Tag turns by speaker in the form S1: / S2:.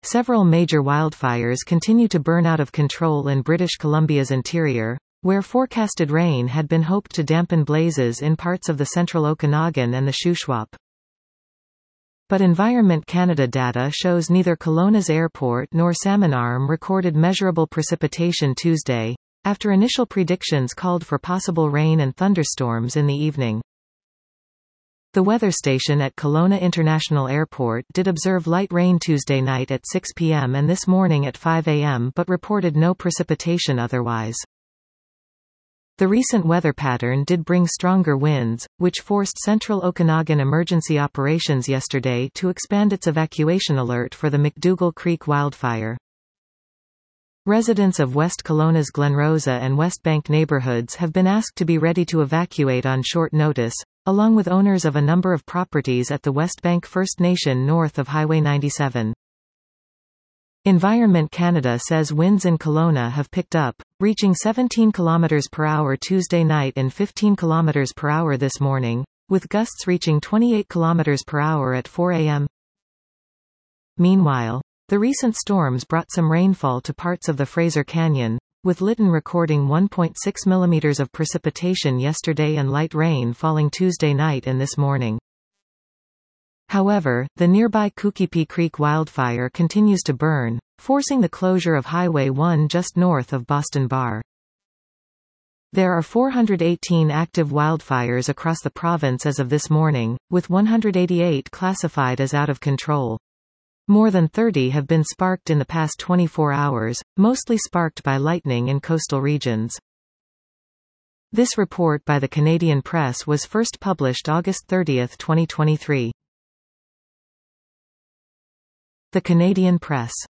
S1: Several major wildfires continue to burn out of control in British Columbia's interior, where forecasted rain had been hoped to dampen blazes in parts of the central Okanagan and the Shuswap. But Environment Canada data shows neither Kelowna's airport nor Salmon Arm recorded measurable precipitation Tuesday, after initial predictions called for possible rain and thunderstorms in the evening. The weather station at Kelowna International Airport did observe light rain Tuesday night at 6 p.m. and this morning at 5 a.m. but reported no precipitation otherwise. The recent weather pattern did bring stronger winds, which forced Central Okanagan Emergency Operations yesterday to expand its evacuation alert for the McDougall Creek wildfire. Residents of West Kelowna's Glen Rosa and West Bank neighborhoods have been asked to be ready to evacuate on short notice, along with owners of a number of properties at the West Bank First Nation north of Highway 97. Environment Canada says winds in Kelowna have picked up, reaching 17 km per hour Tuesday night and 15 km per hour this morning, with gusts reaching 28 km per hour at 4 a.m. Meanwhile, the recent storms brought some rainfall to parts of the Fraser Canyon, with Lytton recording 1.6 mm of precipitation yesterday and light rain falling Tuesday night and this morning. However, the nearby Kookypee Creek wildfire continues to burn, forcing the closure of Highway 1 just north of Boston Bar. There are 418 active wildfires across the province as of this morning, with 188 classified as out of control. More than 30 have been sparked in the past 24 hours, mostly sparked by lightning in coastal regions. This report by the Canadian Press was first published August 30, 2023. The Canadian Press.